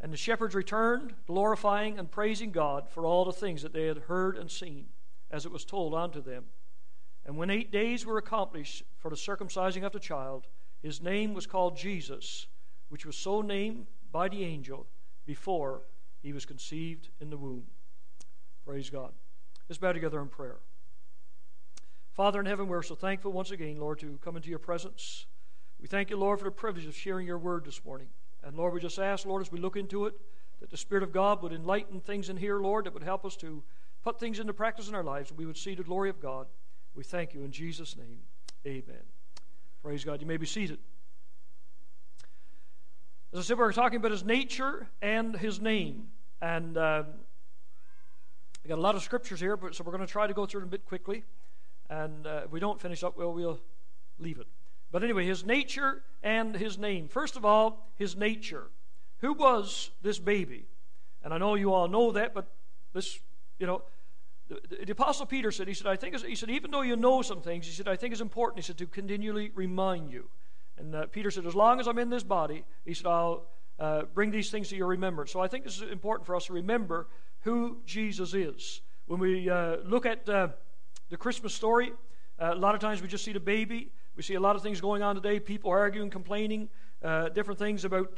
And the shepherds returned, glorifying and praising God for all the things that they had heard and seen, as it was told unto them. And when 8 days were accomplished for the circumcising of the child, his name was called Jesus, which was so named by the angel before he was conceived in the womb. Praise God. Let's bow together in prayer. Father in heaven, we're so thankful once again, Lord, to come into your presence. We thank you, Lord, for the privilege of sharing your word this morning. And Lord, we just ask, Lord, as we look into it, that the Spirit of God would enlighten things in here, Lord, that would help us to put things into practice in our lives, and we would see the glory of God. We thank you in Jesus' name. Amen. Praise God. You may be seated. As I said, we're talking about his nature and his name. And I got a lot of scriptures here, so we're going to try to go through them a bit quickly. And if we don't finish up, well, we'll leave it. But anyway, his nature and his name. First of all, his nature. Who was this baby? And I know you all know that, but this, the Apostle Peter said, he said, even though you know some things, he said, I think it's important, he said, to continually remind you. And Peter said, as long as I'm in this body, he said, I'll bring these things to your remembrance. So I think this is important for us to remember who Jesus is. When we look at the Christmas story, a lot of times we just see the baby. We see a lot of things going on today, people arguing, complaining, different things about,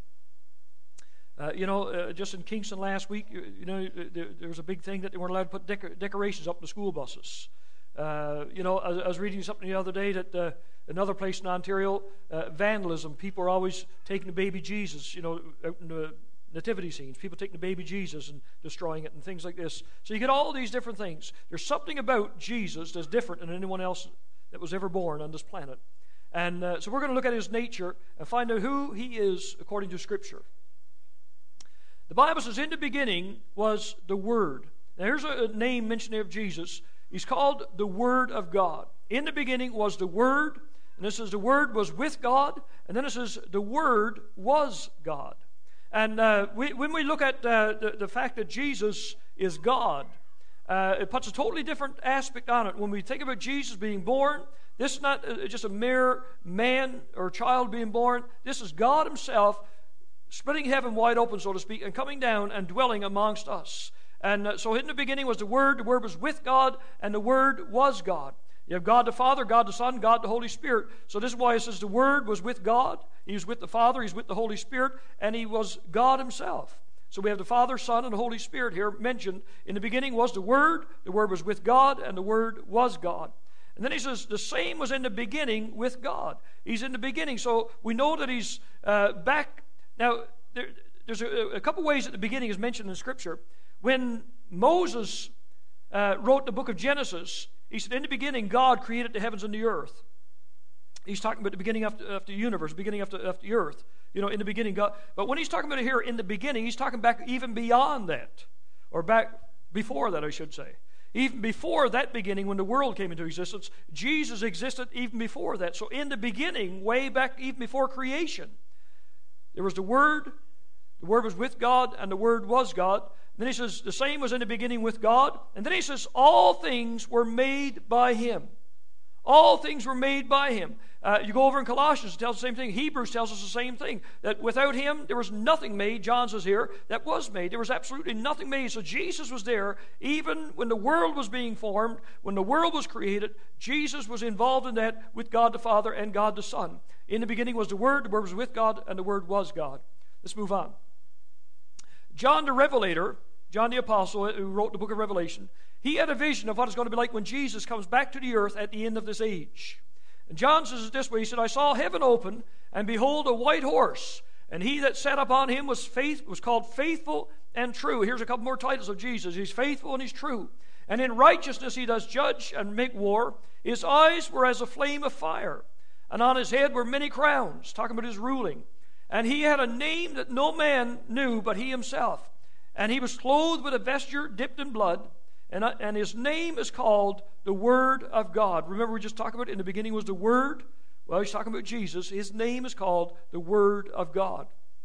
just in Kingston last week, there was a big thing that they weren't allowed to put decorations up in the school buses. I was reading something the other day that another place in Ontario, vandalism, people are always taking the baby Jesus, out in the nativity scenes, people taking the baby Jesus and destroying it and things like this. So you get all these different things. There's something about Jesus that's different than anyone else that was ever born on this planet. And so we're going to look at his nature and find out who he is according to Scripture. The Bible says, in the beginning was the Word. Now here's a name mentioned here of Jesus. He's called the Word of God. In the beginning was the Word, and it says the Word was with God, and then it says the Word was God. And when we look at the fact that Jesus is God, it puts a totally different aspect on it. When we think about Jesus being born, this is not just a mere man or child being born. This is God himself splitting heaven wide open, so to speak, and coming down and dwelling amongst us. And so in the beginning was the Word was with God, and the Word was God. You have God the Father, God the Son, God the Holy Spirit. So this is why it says the Word was with God. He was with the Father, he's with the Holy Spirit, and he was God himself. So we have the Father, Son, and the Holy Spirit here mentioned. In the beginning was the Word was with God, and the Word was God. And then he says the same was in the beginning with God. He's in the beginning, so we know that he's back. Now, there's a couple ways that the beginning is mentioned in Scripture. When Moses wrote the book of Genesis, he said, in the beginning, God created the heavens and the earth. He's talking about the beginning of the universe, beginning of the earth. In the beginning, God. But when he's talking about it here in the beginning, he's talking back even beyond that. Or back before that, I should say. Even before that beginning, when the world came into existence, Jesus existed even before that. So in the beginning, way back even before creation, there was the Word was with God, and the Word was God. Then he says, the same was in the beginning with God. And then he says, all things were made by him. All things were made by him. You go over in Colossians, it tells the same thing. Hebrews tells us the same thing. That without him, there was nothing made, John says here, that was made. There was absolutely nothing made. So Jesus was there even when the world was being formed, when the world was created. Jesus was involved in that with God the Father and God the Son. In the beginning was the Word was with God, and the Word was God. Let's move on. John the Revelator, John the Apostle, who wrote the book of Revelation, he had a vision of what it's going to be like when Jesus comes back to the earth at the end of this age. And John says it this way, he said, I saw heaven open, and behold a white horse, and he that sat upon him was called Faithful and True. Here's a couple more titles of Jesus. He's faithful and he's true. And in righteousness he does judge and make war. His eyes were as a flame of fire, and on his head were many crowns, talking about his ruling. And he had a name that no man knew but he himself. And he was clothed with a vesture dipped in blood, and his name is called the Word of God. Remember we just talked about it, in the beginning was the Word. Well, he's talking about Jesus. His name is called the Word of God.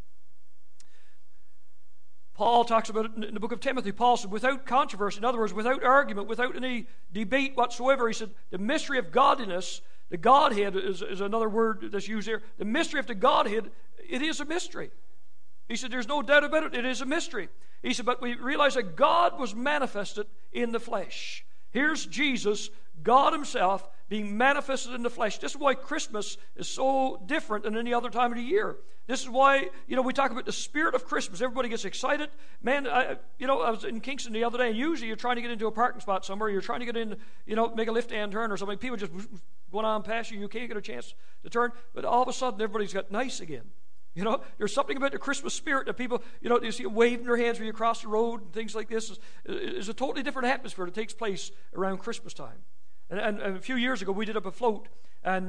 Paul talks about it in the book of Timothy. Paul said, without controversy, in other words, without argument, without any debate whatsoever, he said, the mystery of godliness, the Godhead is another word that's used here. The mystery of the Godhead, it is a mystery. He said, there's no doubt about it. It is a mystery. He said, but we realize that God was manifested in the flesh. Here's Jesus, God himself, being manifested in the flesh. This is why Christmas is so different than any other time of the year. This is why, we talk about the spirit of Christmas. Everybody gets excited. Man, I was in Kingston the other day, and usually you're trying to get into a parking spot somewhere. You're trying to get in, make a left-hand turn or something. People just going on past you. You can't get a chance to turn. But all of a sudden, everybody's got nice again. There's something about the Christmas spirit that people, you see them waving their hands when you cross the road and things like this. Is a totally different atmosphere that takes place around Christmas time. And a few years ago, we did up a float, and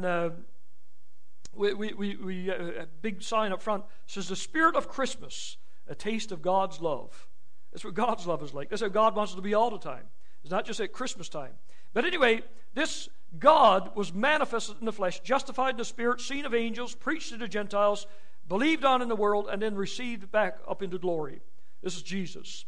we a big sign up front says, the spirit of Christmas, a taste of God's love. That's what God's love is like. That's how God wants us to be all the time. It's not just at Christmas time. But anyway, this God was manifested in the flesh, justified in the spirit, seen of angels, preached to the Gentiles, believed on in the world, and then received back up into glory. This is Jesus.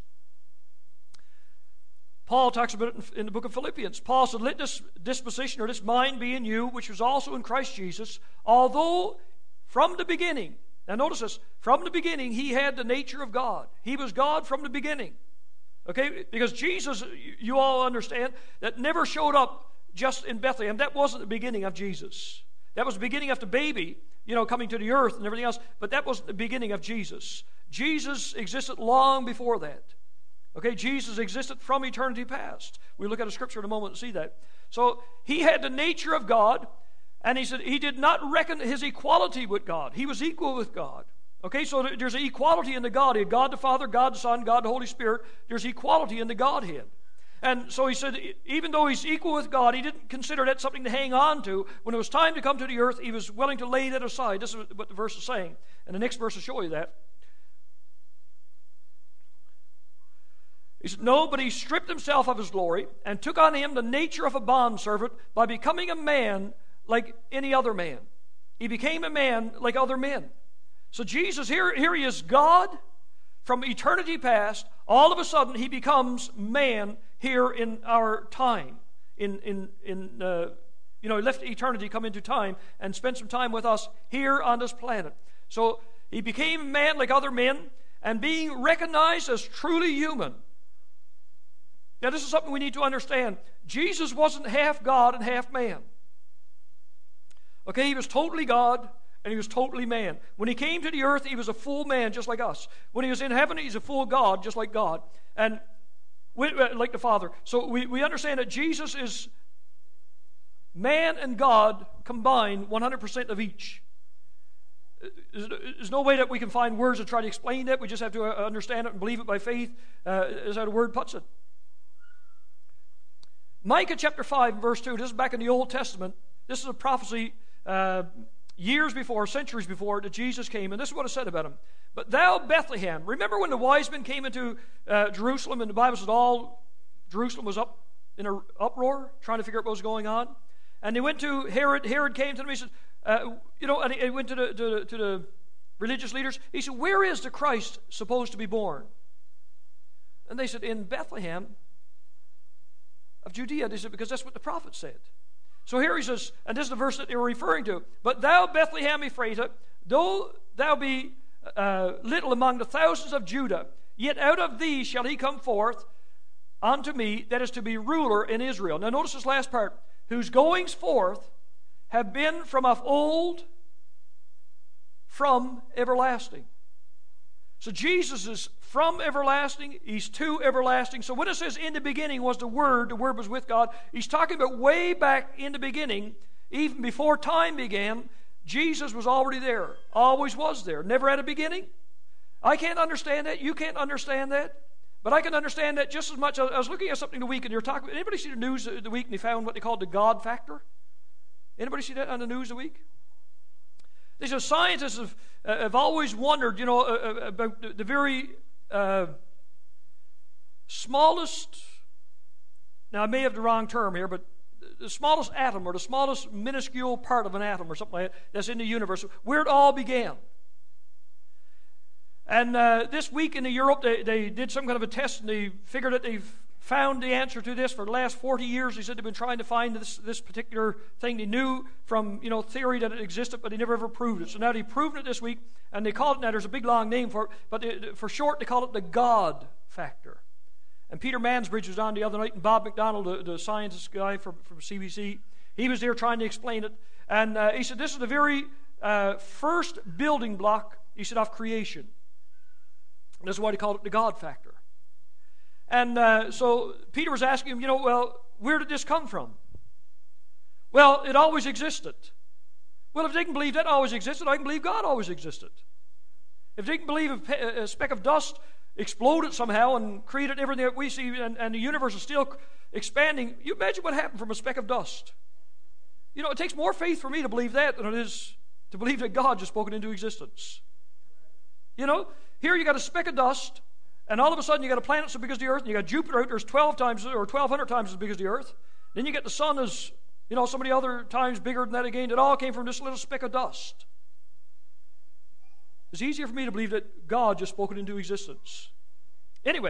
Paul talks about it in the book of Philippians. Paul said, let this disposition or this mind be in you, which was also in Christ Jesus, although from the beginning, now notice this, from the beginning he had the nature of God. He was God from the beginning. Okay, because Jesus, you all understand, that never showed up just in Bethlehem. That wasn't the beginning of Jesus. That was the beginning of the baby, coming to the earth and everything else, but that wasn't the beginning of Jesus. Jesus existed long before that. Okay, Jesus existed from eternity past. We'll look at a scripture in a moment and see that. So he had the nature of God, and he said he did not reckon his equality with God. He was equal with God. Okay, so there's an equality in the Godhead. God the Father, God the Son, God the Holy Spirit. There's equality in the Godhead. And so he said, even though he's equal with God, he didn't consider that something to hang on to. When it was time to come to the earth, he was willing to lay that aside. This is what the verse is saying. And the next verse will show you that. He said, no, but he stripped himself of his glory and took on him the nature of a bondservant by becoming a man like any other man. He became a man like other men. So Jesus, here he is God from eternity past. All of a sudden, he becomes man here in our time. He left eternity, come into time, and spent some time with us here on this planet. So he became a man like other men, and being recognized as truly human. Now, this is something we need to understand. Jesus wasn't half God and half man. Okay, he was totally God and he was totally man. When he came to the earth, he was a full man just like us. When he was in heaven, he's a full God just like God, and like the Father. So we understand that Jesus is man and God combined, 100% of each. There's no way that we can find words to try to explain that. We just have to understand it and believe it by faith, as how the Word puts it. Micah chapter 5 verse 2, this is back in the Old Testament. This is a prophecy years before, centuries before, that Jesus came, and this is what it said about him. But thou, Bethlehem, remember when the wise men came into Jerusalem, and the Bible said all Jerusalem was up in an uproar, trying to figure out what was going on? And they went to Herod. Herod came to them, he said, and he went to the religious leaders. He said, where is the Christ supposed to be born? And they said, in Bethlehem of Judea. They said, because that's what the prophet said. So here he says, and this is the verse that they were referring to, but thou, Bethlehem Ephratah, though thou be little among the thousands of Judah, yet out of thee shall he come forth unto me, that is to be ruler in Israel. Now notice this last part, whose goings forth have been from of old, from everlasting. So Jesus is from everlasting, he's to everlasting. So when it says in the beginning was the Word was with God, he's talking about way back in the beginning, even before time began, Jesus was already there, always was there, never had a beginning. I can't understand that, you can't understand that, but I can understand that just as much. I was looking at something the week, and you're talking, anybody see the news the week, and they found what they called the God factor? Anybody see that on the news the week? They said scientists have always wondered, about the very smallest, now I may have the wrong term here, but the smallest atom or the smallest minuscule part of an atom or something like that that's in the universe, where it all began. And this week in Europe, they did some kind of a test, and they figured that they've found the answer to this for the last 40 years. He said they've been trying to find this particular thing. They knew from theory that it existed, but they never ever proved it. So now they've proven it this week, and they call it, now there's a big long name for it, but for short they call it the God factor. And Peter Mansbridge was on the other night, and Bob McDonald, the scientist guy from CBC, he was there trying to explain it. And he said this is the very first building block, he said, of creation. And that's why they called it the God factor. And so Peter was asking him, well, where did this come from? Well, it always existed. Well, if they can believe that always existed, I can believe God always existed. If they can believe a speck of dust exploded somehow and created everything that we see, and the universe is still expanding, you imagine what happened from a speck of dust. It takes more faith for me to believe that than it is to believe that God just spoke it into existence. Here you got a speck of dust, and all of a sudden you got a planet so big as the earth, and you got Jupiter out there's 12 times or 1,200 times as big as the earth. Then you get the sun as, so many other times bigger than that again. It all came from this little speck of dust. It's easier for me to believe that God just spoke it into existence. Anyway,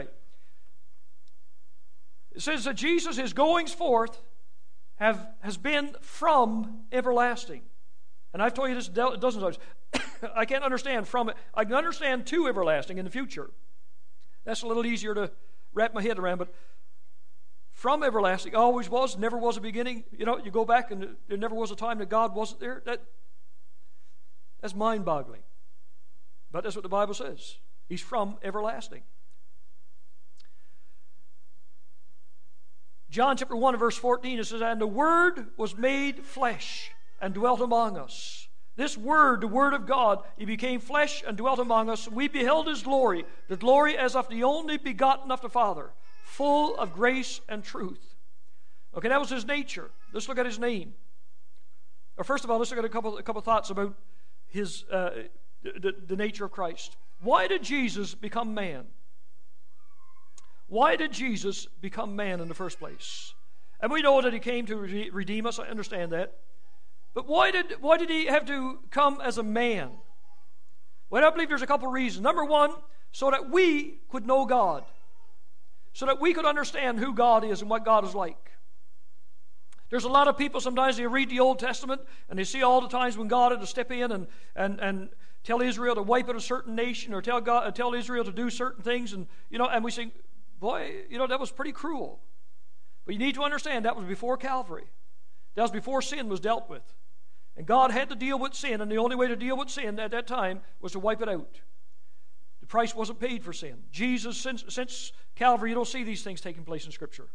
it says that Jesus, his goings forth, has been from everlasting. And I've told you this dozens of times. I can't understand from it. I can understand to everlasting in the future. That's a little easier to wrap my head around, but from everlasting, always was, never was a beginning. You go back and there never was a time that God wasn't there. That's mind-boggling. But that's what the Bible says. He's from everlasting. John chapter 1 and verse 14, it says, and the Word was made flesh and dwelt among us. This Word, the Word of God, He became flesh and dwelt among us. We beheld His glory, the glory as of the only begotten of the Father, full of grace and truth. Okay, that was His nature. Let's look at His name. Or first of all, let's look at a couple thoughts about His the nature of Christ. Why did Jesus become man? Why did Jesus become man in the first place? And we know that He came to redeem us. I understand that. But why did He have to come as a man? Well, I believe there's a couple reasons. Number one, so that we could know God. So that we could understand who God is and what God is like. There's a lot of people, sometimes they read the Old Testament and they see all the times when God had to step in and tell Israel to wipe out a certain nation or tell Israel to do certain things. And we think, boy, that was pretty cruel. But you need to understand that was before Calvary. That was before sin was dealt with. And God had to deal with sin, and the only way to deal with sin at that time was to wipe it out. The price wasn't paid for sin. Jesus, since Calvary, you don't see these things taking place in Scripture.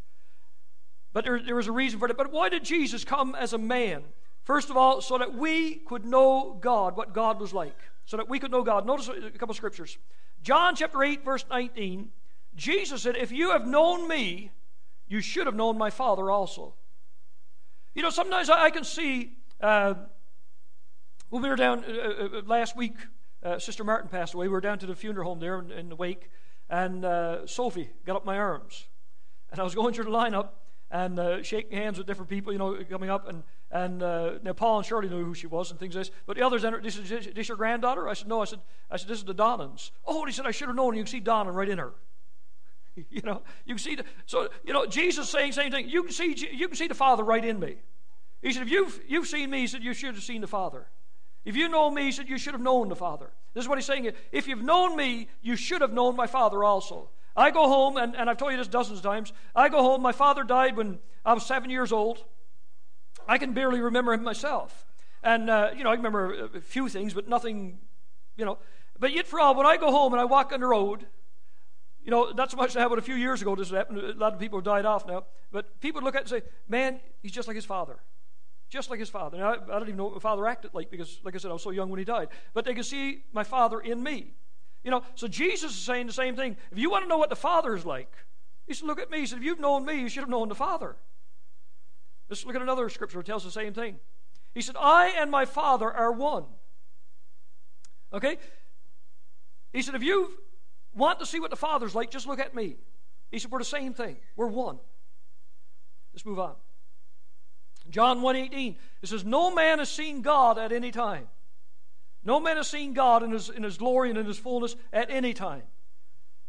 But there was a reason for it. But why did Jesus come as a man? First of all, so that we could know God, what God was like. So that we could know God. Notice a couple of scriptures. John chapter 8, verse 19. Jesus said, if you have known me, you should have known my Father also. Sometimes I can see, when we were down last week, Sister Martin passed away. We were down to the funeral home there in the wake, and Sophie got up my arms. And I was going through the lineup and shaking hands with different people, coming up. And now Paul and Shirley knew who she was and things like this. But the others, this is your granddaughter? I said, no. I said, this is the Donnans. Oh, he said, I should have known. You can see Donnan right in her. You can see Jesus saying the same thing. You can see the Father right in me. He said, if you've seen me, he said, you should have seen the Father. If you know me, he said, you should have known the Father. This is what he's saying. If you've known me, you should have known my Father also. I go home, and I've told you this dozens of times. I go home, my father died when I was 7 years old. I can barely remember him myself. And, I can remember a few things, but nothing, But yet for all, when I go home and I walk on the road, not so much that happened a few years ago, this happened. A lot of people have died off now. But people look at it and say, man, he's just like his father. Just like his father. Now, I don't even know what my father acted like because, like I said, I was so young when he died. But they can see my Father in me. So Jesus is saying the same thing. If you want to know what the Father is like, he said, look at me. He said, if you've known me, you should have known the Father. Let's look at another scripture that tells the same thing. He said, I and my Father are one. Okay? He said, if you want to see what the Father's like, just look at me. He said, we're the same thing. We're one. Let's move on. John 1:18, it says, no man has seen God at any time. No man has seen God in his glory and in his fullness at any time.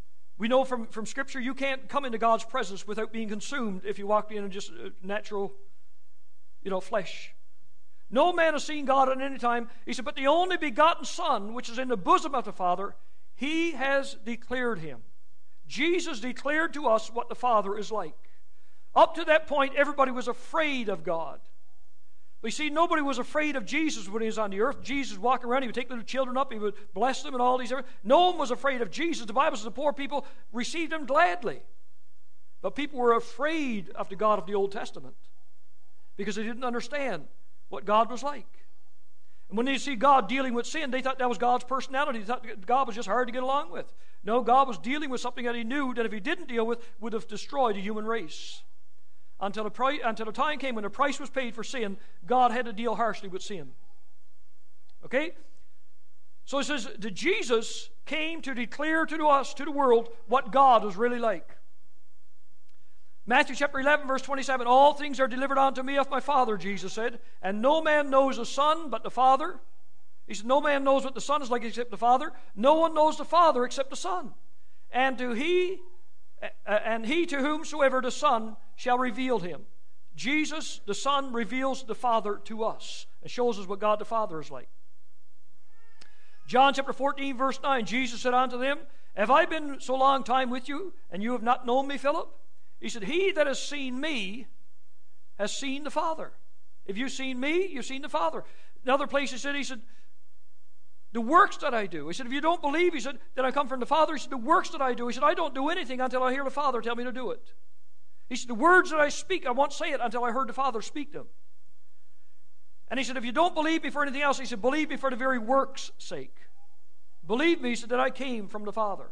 We know from Scripture you can't come into God's presence without being consumed if you walk in just natural, flesh. No man has seen God at any time. He said, but the only begotten Son, which is in the bosom of the Father, he has declared him. Jesus declared to us what the Father is like. Up to that point, everybody was afraid of God. But you see, nobody was afraid of Jesus when he was on the earth. Jesus walking around, he would take little children up, he would bless them and all these. No one was afraid of Jesus. The Bible says the poor people received him gladly. But people were afraid of the God of the Old Testament because they didn't understand what God was like. And when they see God dealing with sin, they thought that was God's personality. They thought God was just hard to get along with. No, God was dealing with something that he knew that if he didn't deal with, would have destroyed the human race. Until the time came when the price was paid for sin, God had to deal harshly with sin. Okay? So it says that Jesus came to declare to us, to the world, what God was really like. Matthew chapter 11, verse 27, all things are delivered unto me of my Father, Jesus said, and no man knows the Son but the Father. He said, no man knows what the Son is like except the Father. No one knows the Father except the Son. And he to whomsoever the Son shall reveal him. Jesus, the Son, reveals the Father to us and shows us what God the Father is like. John chapter 14, verse 9, Jesus said unto them, have I been so long time with you, and you have not known me, Philip? He said, he that has seen me has seen the Father. If you've seen me, you've seen the Father. Another place he said, the works that I do. He said, if you don't believe, he said, that I come from the Father, he said, the works that I do. He said, I don't do anything until I hear the Father tell me to do it. He said, the words that I speak, I won't say it until I heard the Father speak them. And he said, if you don't believe me for anything else, he said, believe me for the very work's sake. Believe me, he said, that I came from the Father.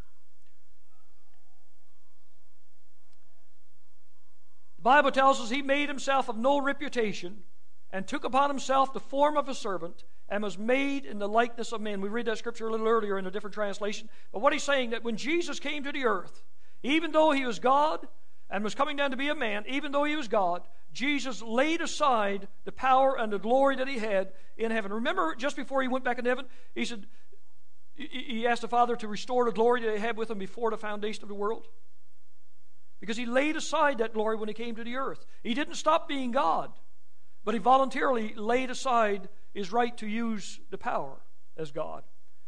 The Bible tells us he made himself of no reputation and took upon himself the form of a servant and was made in the likeness of men. We read that scripture a little earlier in a different translation. But what he's saying, that when Jesus came to the earth, even though he was God and was coming down to be a man, even though he was God, Jesus laid aside the power and the glory that he had in heaven. Remember, just before he went back into heaven, he said, he asked the Father to restore the glory that he had with him before the foundation of the world. Because he laid aside that glory when he came to the earth. He didn't stop being God, but he voluntarily laid aside his right to use the power as God.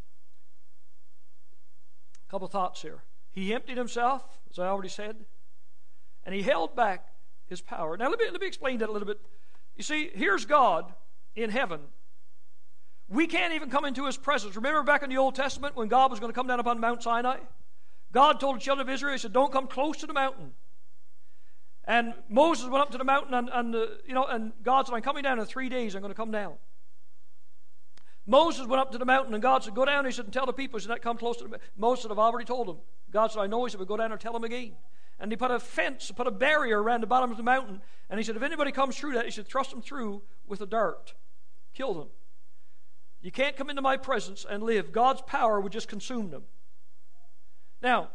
A couple thoughts here. He emptied himself, as I already said, and he held back his power. Now let me explain that a little bit. You see, here's God in heaven. We can't even come into his presence. Remember back in the Old Testament when God was going to come down upon Mount Sinai? God told the children of Israel, he said, don't come close to the mountain. And Moses went up to the mountain, and God said, I'm coming down in 3 days, I'm going to come down. Moses went up to the mountain, and God said, go down, he said, and tell the people, he said, not come close to the mountain. Moses said, I've already told them. God said, I know, he said, but go down and tell them again. And he put a fence, put a barrier around the bottom of the mountain, and he said, if anybody comes through that, he said, thrust them through with a dart. Kill them. You can't come into my presence and live. God's power would just consume them. Now,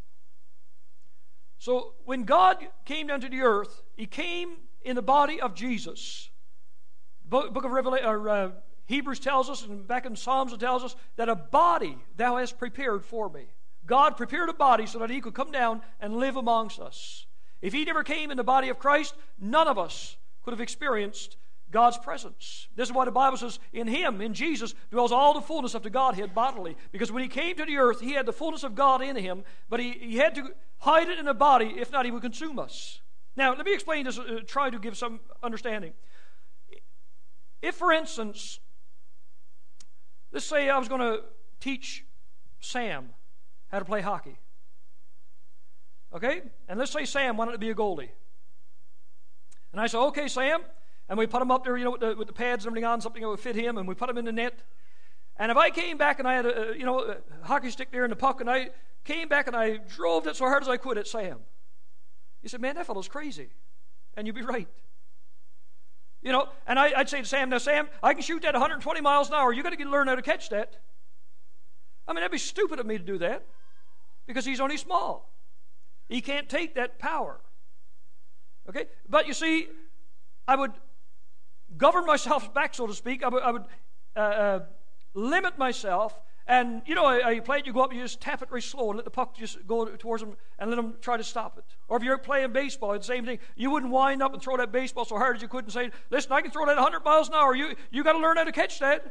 so when God came down to the earth, he came in the body of Jesus. The book of Revelation, Hebrews tells us, and back in Psalms it tells us, that a body thou hast prepared for me. God prepared a body so that he could come down and live amongst us. If he never came in the body of Christ, none of us could have experienced God's presence. This is why the Bible says, in him, in Jesus, dwells all the fullness of the Godhead bodily. Because when he came to the earth, he had the fullness of God in him, but he had to hide it in a body. If not, he would consume us. Now, let me explain this, try to give some understanding. If, for instance, let's say I was going to teach Sam how to play hockey. Okay? And let's say Sam wanted to be a goalie. And I said, okay, Sam. And we put him up there, with the pads and everything on, something that would fit him, and we put him in the net. And if I came back and I had a hockey stick there and the puck, and I came back and I drove it so hard as I could at Sam, he said, man, that fellow's crazy. And you'd be right. And I'd say to Sam, now, Sam, I can shoot that 120 miles an hour. You got to learn how to catch that. I mean, that'd be stupid of me to do that because he's only small. He can't take that power. Okay? But you see, I would govern myself back, so to speak. I would limit myself And you know, you play it, you go up, you just tap it very slow and let the puck just go towards them and let them try to stop it. Or if you're playing baseball, it's the same thing. You wouldn't wind up and throw that baseball so hard as you could and say, listen, I can throw that 100 miles an hour. You got to learn how to catch that.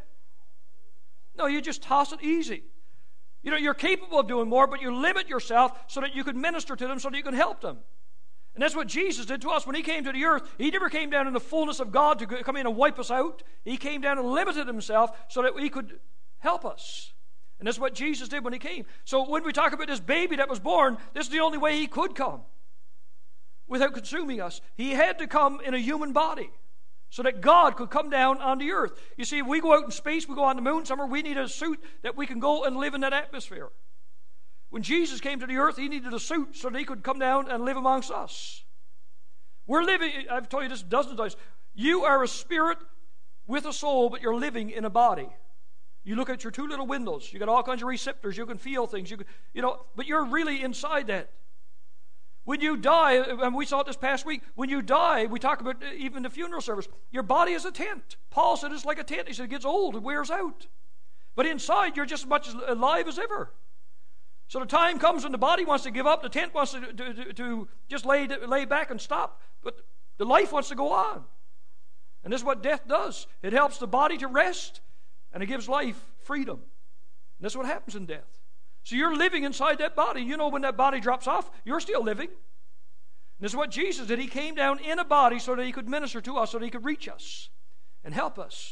No, you just toss it easy. You know, you're capable of doing more, but you limit yourself so that you can minister to them, so that you can help them. And that's what Jesus did to us. When he came to the earth, he never came down in the fullness of God to come in and wipe us out. He came down and limited himself so that he could help us. And that's what Jesus did when he came. So when we talk about this baby that was born, this is the only way he could come without consuming us. He had to come in a human body so that God could come down on the earth. You see, if we go out in space, we go on the moon somewhere, we need a suit that we can go and live in that atmosphere. When Jesus came to the earth, he needed a suit so that he could come down and live amongst us. We're living, I've told you this dozens of times, you are a spirit with a soul, but you're living in a body. You look at your two little windows, you got all kinds of receptors, you can feel things, but you're really inside that. When you die, and we saw it this past week, when you die, we talk about even the funeral service, your body is a tent. Paul said it's like a tent. He said it gets old, it wears out. But inside, you're just as much alive as ever. So the time comes when the body wants to give up, the tent wants to just lay back and stop, but the life wants to go on. And this is what death does. It helps the body to rest, and it gives life freedom. And that's what happens in death. So you're living inside that body. You know when that body drops off, you're still living. And this is what Jesus did. He came down in a body so that he could minister to us, so that he could reach us and help us.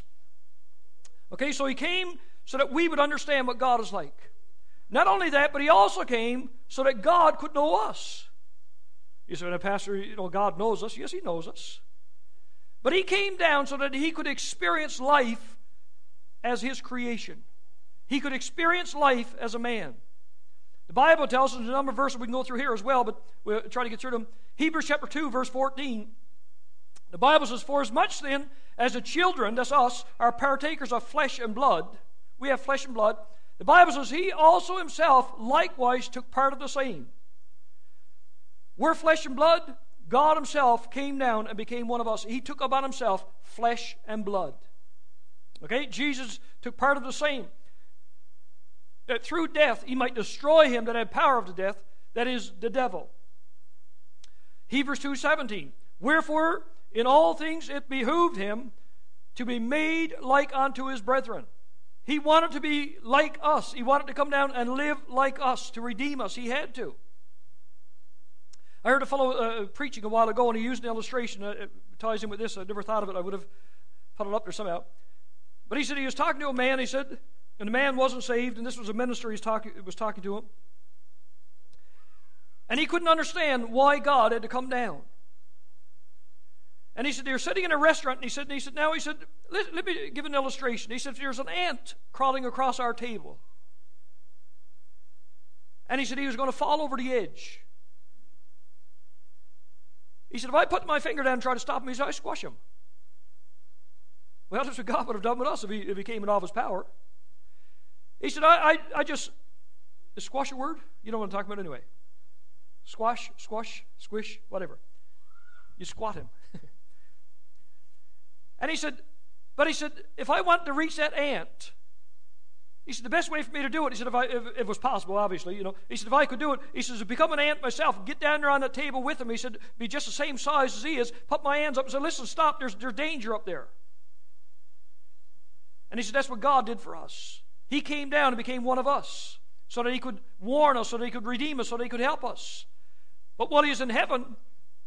Okay, so he came so that we would understand what God is like. Not only that, but he also came so that God could know us. You say, Pastor, God knows us. Yes, he knows us. But he came down so that he could experience life as his creation. He could experience life as a man. The Bible tells us, there's a number of verses we can go through here as well, but we'll try to get through them. Hebrews chapter 2, verse 14. The Bible says, for as much then as the children, that's us, are partakers of flesh and blood, we have flesh and blood, the Bible says he also himself likewise took part of the same. We're flesh and blood. God himself came down and became one of us. He took upon himself flesh and blood. Okay, Jesus took part of the same. That through death he might destroy him that had power of the death, that is the devil. Hebrews 2:17. Wherefore in all things it behooved him to be made like unto his brethren. He wanted to be like us. He wanted to come down and live like us, to redeem us. He had to. I heard a fellow preaching a while ago, and he used an illustration. It ties in with this. I never thought of it. I would have put it up there somehow. But he said he was talking to a man, he said, and the man wasn't saved, and this was a minister he was talking to him. And he couldn't understand why God had to come down. And he said, they're sitting in a restaurant, and he said, let me give an illustration. He said, there's an ant crawling across our table. And he said he was going to fall over the edge. He said, if I put my finger down and try to stop him, he said, I squash him. Well, that's what God would have done with us if he came in all of his power. He said, I just, is squash a word? You know what I'm talking about anyway. Squash, squish, whatever. You squat him. And he said, if I want to reach that ant, he said, the best way for me to do it, he said, if it was possible, obviously, he said, if I could do it, he says, to become an ant myself, get down there on that table with him, he said, be just the same size as he is, put my hands up and say, listen, stop, there's danger up there. And he said, that's what God did for us. He came down and became one of us, so that he could warn us, so that he could redeem us, so that he could help us. But while he was in heaven,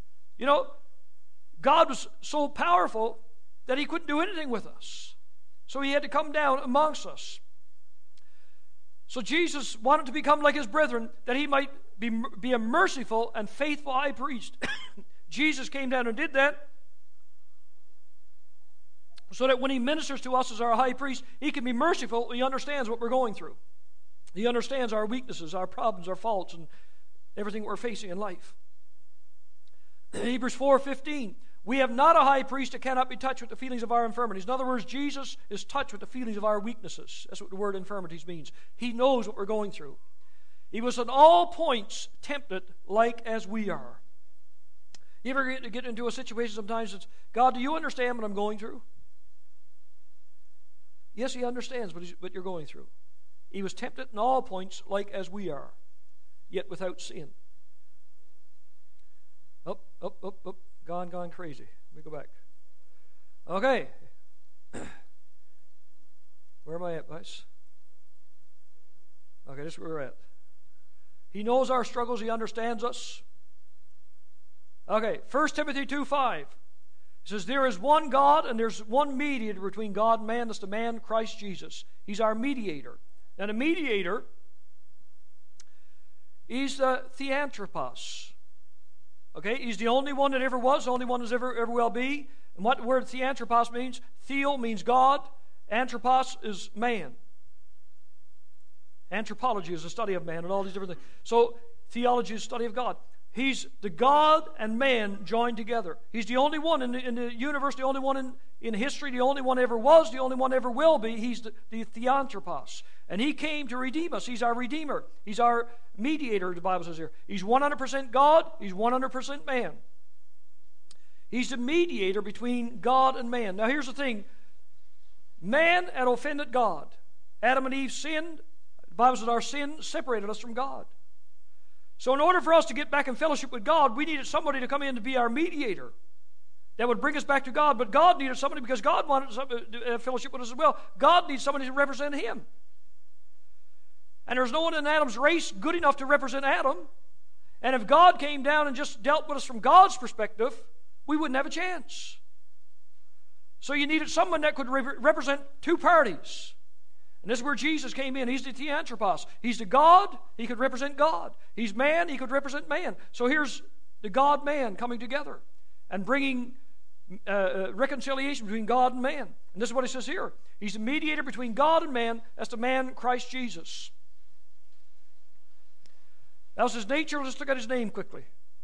God was so powerful that he couldn't do anything with us. So he had to come down amongst us. So Jesus wanted to become like his brethren, that he might be a merciful and faithful high priest. Jesus came down and did that, so that when he ministers to us as our high priest, he can be merciful. He understands what we're going through. He understands our weaknesses, our problems, our faults, and everything we're facing in life. Hebrews 4:15. We have not a high priest that cannot be touched with the feelings of our infirmities. In other words, Jesus is touched with the feelings of our weaknesses. That's what the word infirmities means. He knows what we're going through. He was at all points tempted like as we are. You ever get into a situation sometimes that's, God, do you understand what I'm going through? Yes, he understands what you're going through. He was tempted in all points like as we are, yet without sin. Up. Gone crazy. Let me go back. Okay. Where am I at, guys? Okay, this is where we're at. He knows our struggles. He understands us. Okay, 1 Timothy 2:5. It says, there is one God and there's one mediator between God and man. That's the man, Christ Jesus. He's our mediator. And a mediator, he's the theanthropos. Okay, he's the only one that ever was, the only one that's ever will be. And what the word theanthropos means, theo means God, anthropos is man. Anthropology is the study of man and all these different things. So theology is the study of God. He's the God and man joined together. He's the only one in the universe, the only one in history, the only one ever was, the only one ever will be. He's the theanthropos. And he came to redeem us. He's our redeemer. He's our mediator, the Bible says here. He's 100% God. He's 100% man. He's the mediator between God and man. Now here's the thing. Man had offended God. Adam and Eve sinned. The Bible says our sin separated us from God. So in order for us to get back in fellowship with God, we needed somebody to come in to be our mediator that would bring us back to God. But God needed somebody because God wanted to have fellowship with us as well. God needs somebody to represent Him. And there's no one in Adam's race good enough to represent Adam. And if God came down and just dealt with us from God's perspective, we wouldn't have a chance. So you needed someone that could represent two parties. And this is where Jesus came in. He's the theanthropos. He's the God. He could represent God. He's man. He could represent man. So here's the God-man coming together and bringing reconciliation between God and man. And this is what he says here. He's the mediator between God and man. That's the man, Christ Jesus. That's his nature. Let's look at his name quickly.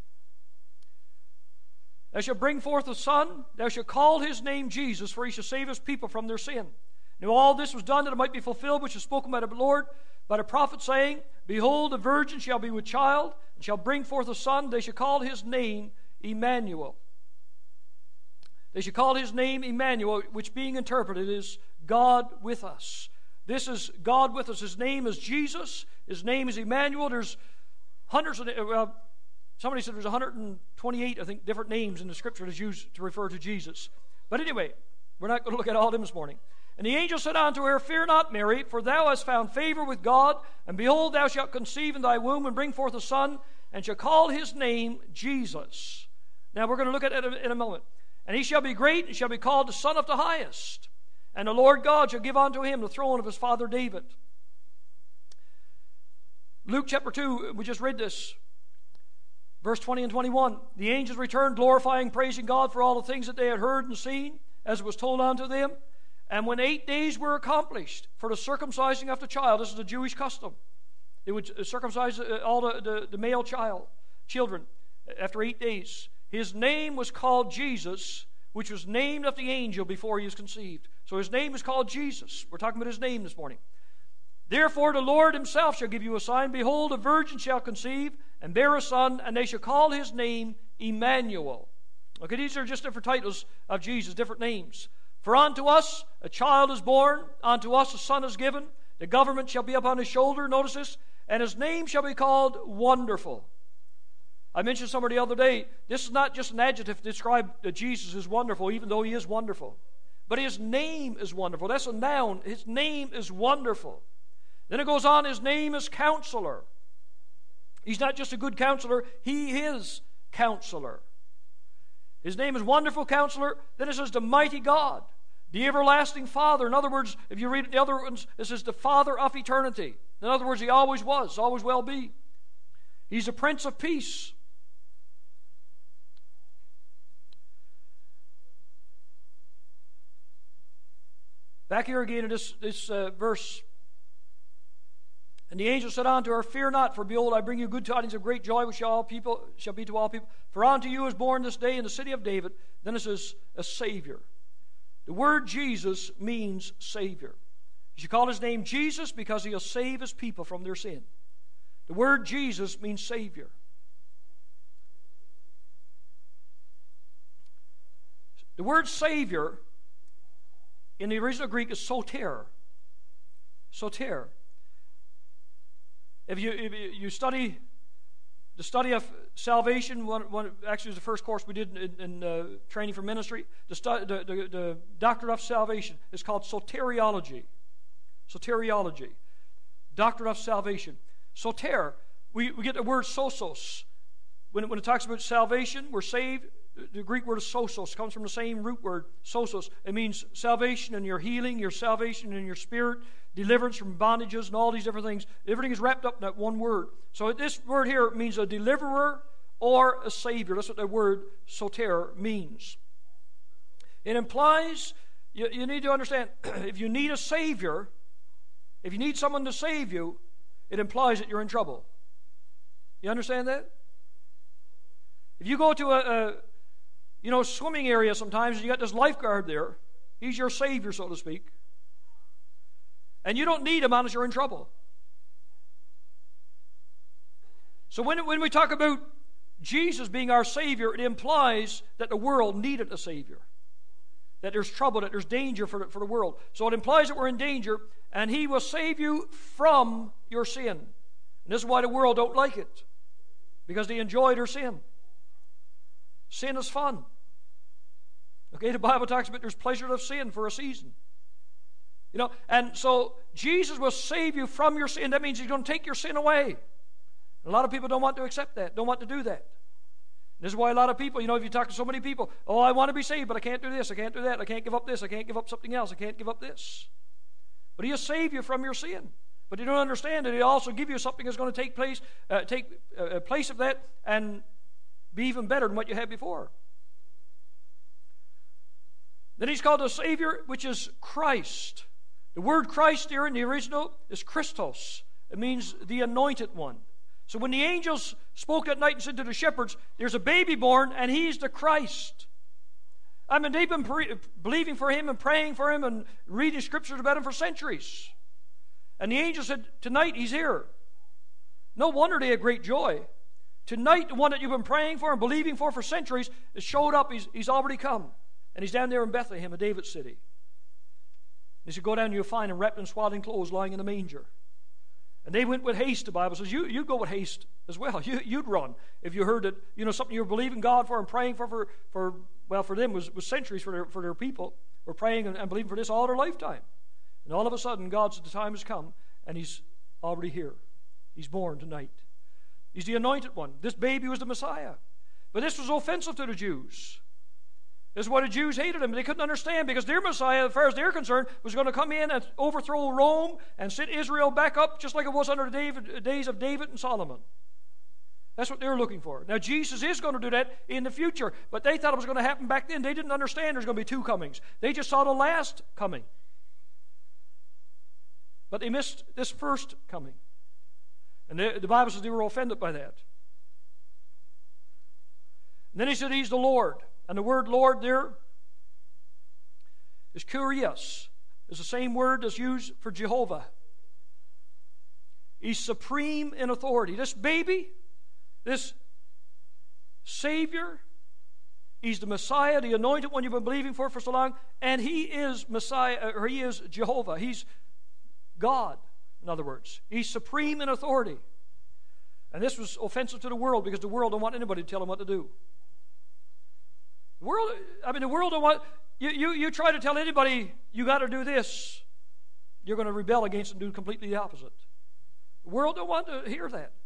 Thou shalt bring forth a son. Thou shalt call his name Jesus, for he shall save his people from their sin. Now all this was done that it might be fulfilled, which is spoken by the Lord, by the prophet, saying, Behold, a virgin shall be with child, and shall bring forth a son. They shall call his name Emmanuel. They shall call his name Emmanuel, which being interpreted is God with us. This is God with us. His name is Jesus. His name is Emmanuel. There's hundreds of, somebody said there's 128, I think, different names in the Scripture that's used to refer to Jesus. But anyway, we're not going to look at all of them this morning. And the angel said unto her, Fear not, Mary, for thou hast found favor with God, and behold, thou shalt conceive in thy womb and bring forth a son, and shall call his name Jesus. Now we're going to look at it in a moment. And he shall be great, and shall be called the Son of the Highest. And the Lord God shall give unto him the throne of his father David. Luke chapter 2, we just read this. Verse 20 and 21. The angels returned, glorifying, praising God for all the things that they had heard and seen, as it was told unto them. And when 8 days were accomplished for the circumcising of the child, this is a Jewish custom. They would circumcise all the male children after 8 days. His name was called Jesus, which was named of the angel before he was conceived. So his name is called Jesus. We're talking about his name this morning. Therefore the Lord himself shall give you a sign. Behold, a virgin shall conceive and bear a son, and they shall call his name Emmanuel. Okay, these are just different titles of Jesus, different names. For unto us a child is born, unto us a son is given. The government shall be upon his shoulder, notice this, and his name shall be called Wonderful. I mentioned somebody the other day, this is not just an adjective to describe that Jesus is wonderful, even though he is wonderful. But his name is wonderful. That's a noun. His name is wonderful. Then it goes on, his name is Counselor. He's not just a good counselor, he is Counselor. His name is Wonderful Counselor. Then it says the Mighty God, the Everlasting Father. In other words, if you read the other ones, this is the Father of eternity. In other words, he always was, always will be. He's the Prince of Peace. Back here again in this verse. And the angel said unto her, Fear not, for behold, I bring you good tidings of great joy, which shall be to all people. For unto you is born this day in the city of David. Then it says, a Savior. The word Jesus means Savior. You should call his name Jesus because he'll save his people from their sin. The word Jesus means Savior. The word Savior in the original Greek is soter. Soter. If you study the study of salvation, actually was the first course we did in training for ministry. The doctrine of salvation is called soteriology. Soteriology. Doctrine of salvation. Soter, we get the word sosos. When it talks about salvation, we're saved. The Greek word is sosos. Comes from the same root word, sosos. It means salvation and your healing, your salvation in your spirit, deliverance from bondages and all these different things. Everything is wrapped up in that one word. So this word here means a deliverer or a savior. That's what the word soter means. It implies, you need to understand, if you need a savior, if you need someone to save you, it implies that you're in trouble. You understand that? If you go to a swimming area sometimes, and you got this lifeguard there, he's your savior, so to speak. And you don't need him unless you're in trouble. So when we talk about Jesus being our Savior, it implies that the world needed a Savior. That there's trouble, that there's danger for the world. So it implies that we're in danger, and He will save you from your sin. And this is why the world don't like it. Because they enjoy their sin. Sin is fun. Okay, the Bible talks about there's pleasure of sin for a season. And so Jesus will save you from your sin. That means He's going to take your sin away. A lot of people don't want to accept that, don't want to do that. This is why a lot of people, if you talk to so many people, oh, I want to be saved, but I can't do this, I can't do that, I can't give up this, I can't give up something else, I can't give up this. But He'll save you from your sin. But you don't understand that He'll also give you something that's going to take place of that and be even better than what you had before. Then He's called a Savior, which is Christ. The word Christ here in the original is Christos. It means the anointed one. So when the angels spoke that night and said to the shepherds, there's a baby born and He's the Christ. I mean, they've been believing for Him and praying for Him and reading scriptures about Him for centuries. And the angel said, tonight He's here. No wonder they had great joy. Tonight, the one that you've been praying for and believing for centuries has showed up. He's already come. And He's down there in Bethlehem, in David's city. He said, go down and you'll find Him wrapped in swaddling clothes lying in a manger. And they went with haste, the Bible says. You go with haste as well. You'd run if you heard that, something you were believing God for and praying for them was centuries for their people. Were praying and believing for this all their lifetime. And all of a sudden, God said the time has come, and He's already here. He's born tonight. He's the anointed one. This baby was the Messiah. But this was offensive to the Jews. This is why the Jews hated Him. They couldn't understand because their Messiah, as far as they're concerned, was going to come in and overthrow Rome and set Israel back up just like it was under the days of David and Solomon. That's what they were looking for. Now, Jesus is going to do that in the future, but they thought it was going to happen back then. They didn't understand there's going to be two comings. They just saw the last coming. But they missed this first coming. And the Bible says they were offended by that. And then He said He's the Lord. And the word Lord there is kurios. It's the same word that's used for Jehovah. He's supreme in authority. This baby, this Savior, He's the Messiah, the anointed one you've been believing for so long, and He is Messiah, or He is Jehovah. He's God, in other words. He's supreme in authority. And this was offensive to the world because the world don't want anybody to tell them what to do. The world don't want you try to tell anybody you got to do this, you're going to rebel against and do completely the opposite. The world don't want to hear that.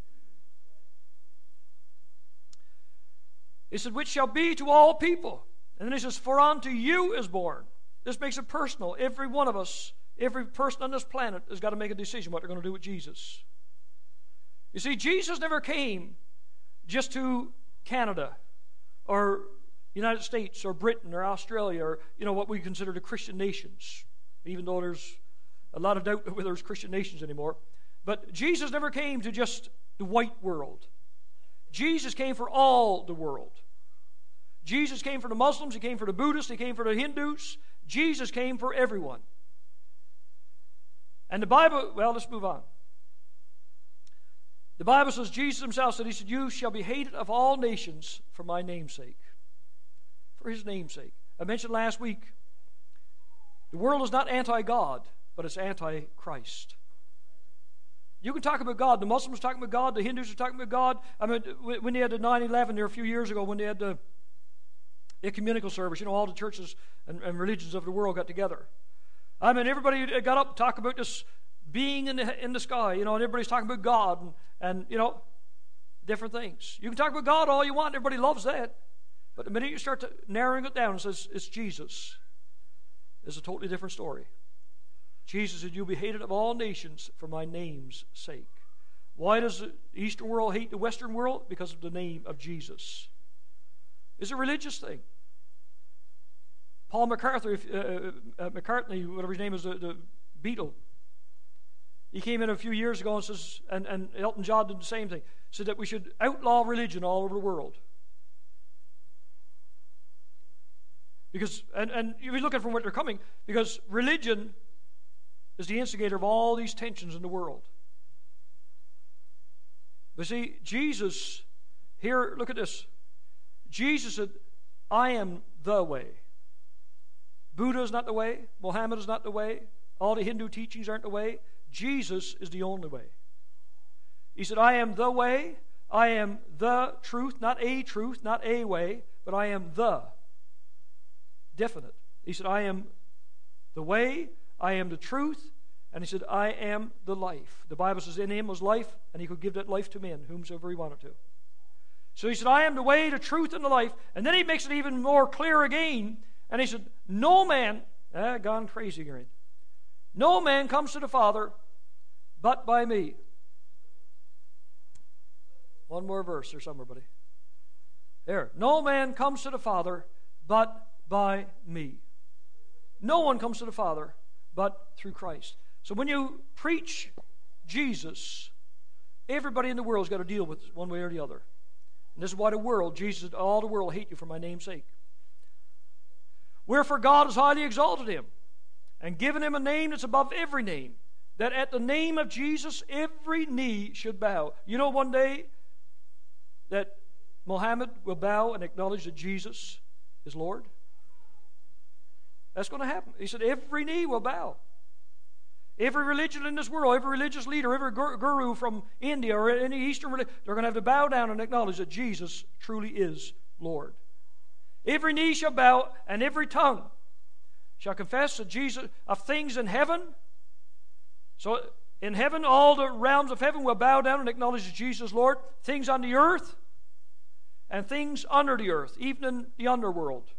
He said, which shall be to all people. And then He says, for unto you is born. This makes it personal. Every one of us, every person on this planet has got to make a decision what they're going to do with Jesus. You see, Jesus never came just to Canada or United States or Britain or Australia or, what we consider the Christian nations, even though there's a lot of doubt whether there's Christian nations anymore. But Jesus never came to just the white world. Jesus came for all the world. Jesus came for the Muslims, He came for the Buddhists, He came for the Hindus. Jesus came for everyone. And the Bible, let's move on. The Bible says, Jesus Himself said, He said, you shall be hated of all nations for my name's sake. For His name's sake. I mentioned last week, the world is not anti-God, but it's anti-Christ. You can talk about God. The Muslims are talking about God. The Hindus are talking about God. I mean, when they had the 9/11 there a few years ago, when they had the ecumenical service, all the churches and religions of the world got together. I mean, everybody got up and talked about this being in the sky, and everybody's talking about God and different things. You can talk about God all you want. Everybody loves that. But the minute you start narrowing it down and says it's Jesus, it's a totally different story. Jesus said, "You'll be hated of all nations for my name's sake." Why does the Eastern world hate the Western world? Because of the name of Jesus. It's a religious thing. Paul McCartney, whatever his name is, the Beatle, he came in a few years ago and says, and Elton John did the same thing, said that we should outlaw religion all over the world. Because, and you'll be looking from where they're coming, because religion is the instigator of all these tensions in the world. But see, Jesus, here, look at this. Jesus said, "I am the way." Buddha is not the way. Muhammad is not the way. All the Hindu teachings aren't the way. Jesus is the only way. He said, "I am the way. I am the truth, not a way, but I am the definite." He said, "I am the way, I am the truth," and he said, "I am the life." The Bible says in him was life, and he could give that life to men, whomsoever he wanted to. So he said, "I am the way, the truth, and the life." And then he makes it even more clear again, and he said, "No man," gone crazy here, "no man comes to the Father but by me." One more verse there somewhere, buddy. There. "No man comes to the Father but by me." No one comes to the Father but through Christ. So when you preach Jesus, everybody in the world's got to deal with it one way or the other. And this is why Jesus said, "All the world hate you for my name's sake." Wherefore God has highly exalted him and given him a name that's above every name, that at the name of Jesus every knee should bow. You know one day that Muhammad will bow and acknowledge that Jesus is Lord? That's going to happen. He said every knee will bow. Every religion in this world, every religious leader, every guru from India or any Eastern religion, they're going to have to bow down and acknowledge that Jesus truly is Lord. Every knee shall bow, and every tongue shall confess that Jesus, of things in heaven. So in heaven, all the realms of heaven will bow down and acknowledge that Jesus is Lord. Things on the earth and things under the earth, even in the underworld,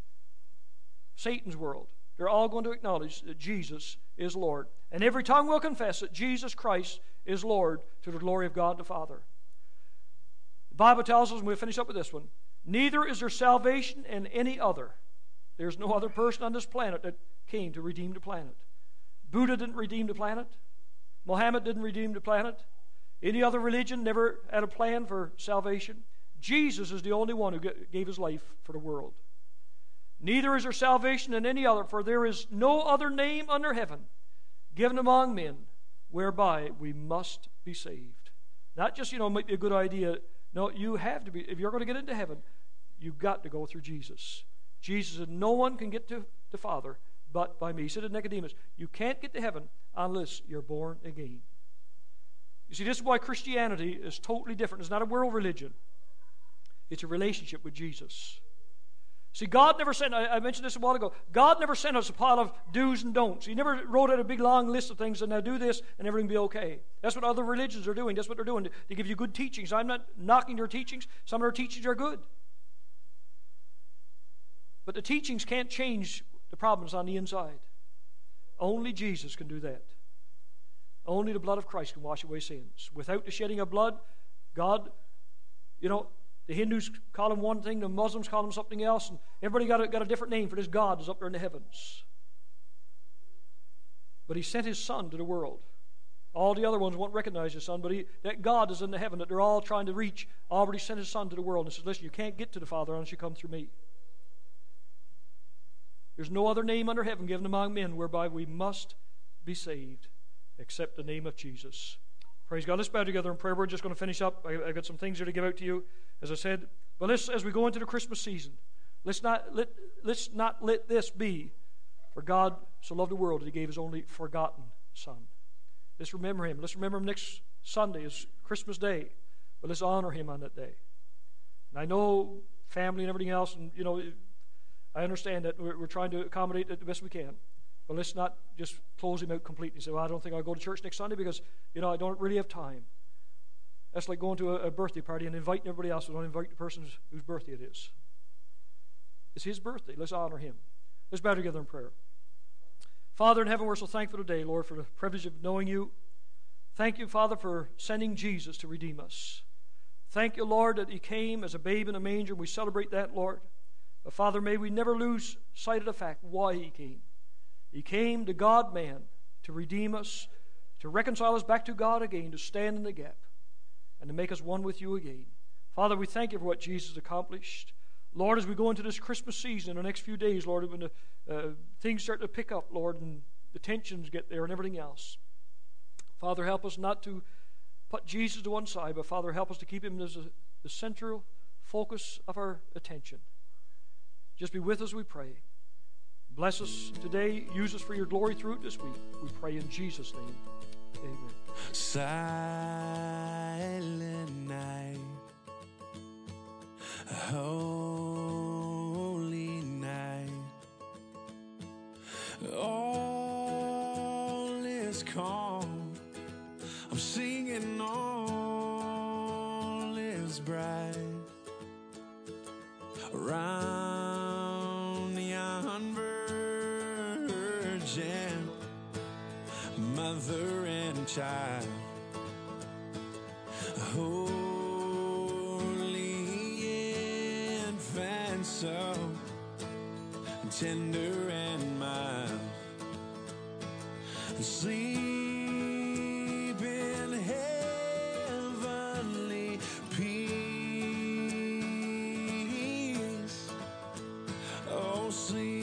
Satan's world, they're all going to acknowledge that Jesus is Lord. And every tongue will confess that Jesus Christ is Lord, to the glory of God the Father. The Bible tells us, and we'll finish up with this one, neither is there salvation in any other. There's no other person on this planet that came to redeem the planet. Buddha didn't redeem the planet. Muhammad didn't redeem the planet. Any other religion never had a plan for salvation. Jesus is the only one who gave his life for the world. Neither is there salvation in any other, for there is no other name under heaven given among men whereby we must be saved. Not just, might be a good idea. No, you have to be. If you're going to get into heaven, you've got to go through Jesus. Jesus said, "No one can get to the Father but by me." He said to Nicodemus, "You can't get to heaven unless you're born again." You see, this is why Christianity is totally different. It's not a world religion. It's a relationship with Jesus. See, God never sent, I mentioned this a while ago, God never sent us a pile of do's and don'ts. He never wrote out a big long list of things and now do this and everything will be okay. That's what other religions are doing. That's what they're doing. They give you good teachings. I'm not knocking their teachings. Some of their teachings are good. But the teachings can't change the problems on the inside. Only Jesus can do that. Only the blood of Christ can wash away sins. Without the shedding of blood, God, the Hindus call him one thing, the Muslims call him something else, and everybody got a different name for this God that's up there in the heavens. But he sent his Son to the world. All the other ones won't recognize his Son, but that God is in the heaven that they're all trying to reach, already sent his Son to the world and says, "Listen, you can't get to the Father unless you come through me. There's no other name under heaven given among men whereby we must be saved except the name of Jesus." Praise God. Let's bow together in prayer. We're just going to finish up. I've got some things here to give out to you, as I said. But as we go into the Christmas season, let's not let this be, for God so loved the world that he gave his only forgotten Son. Let's remember him. Let's remember him next Sunday is Christmas Day. But let's honor him on that day. And I know family and everything else, and I understand that we're trying to accommodate it the best we can. But let's not just close him out completely and say, well, I don't think I'll go to church next Sunday because, I don't really have time. That's like going to a birthday party and inviting everybody else, but don't invite the person whose birthday it is. It's his birthday. Let's honor him. Let's bow together in prayer. Father in heaven, we're so thankful today, Lord, for the privilege of knowing you. Thank you, Father, for sending Jesus to redeem us. Thank you, Lord, that he came as a babe in a manger, and we celebrate that, Lord. But, Father, may we never lose sight of the fact why he came. He came, the God-man, to redeem us, to reconcile us back to God again, to stand in the gap, and to make us one with you again. Father, we thank you for what Jesus accomplished. Lord, as we go into this Christmas season in the next few days, Lord, when the things start to pick up, Lord, and the tensions get there and everything else. Father, help us not to put Jesus to one side, but Father, help us to keep him as the central focus of our attention. Just be with us, we pray. Bless us today. Use us for your glory through it this week. We pray in Jesus' name. Amen. Silent night, holy night, all is calm. I'm singing, all is bright around yon virgin, mother and child, holy infant, so tender and mild, sleep in heavenly peace. Oh, sleep